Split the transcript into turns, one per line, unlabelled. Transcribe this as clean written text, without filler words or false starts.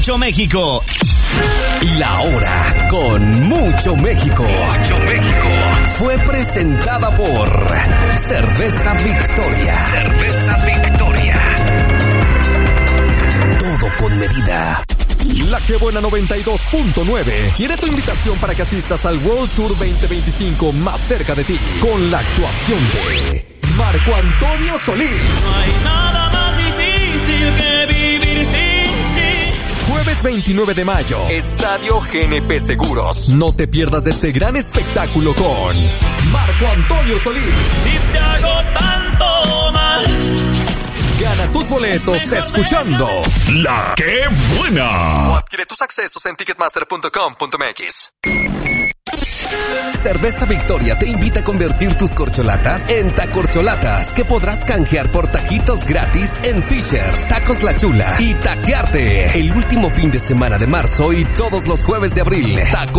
Mucho México. La hora con Mucho México. Mucho México. Fue presentada por Cerveza Victoria. Cerveza Victoria. Todo con medida.
La Que Buena 92.9 tiene tu invitación para que asistas al World Tour 2025 más cerca de ti, con la actuación de Marco Antonio Solís.
No hay nada más difícil que vivir sin ti.
Jueves 29 de mayo, Estadio GNP Seguros. No te pierdas de este gran espectáculo con Marco Antonio Solís.
Si te hago tanto mal,
gana tus boletos escuchando La Que Buena. O adquiere tus accesos en ticketmaster.com.mx.
Cerveza Victoria te invita a convertir tus corcholatas en tacorcholatas, que podrás canjear por taquitos gratis en Fishers, Tacos La Chula y Taquearte el último fin de semana de marzo y todos los jueves de abril. Tacos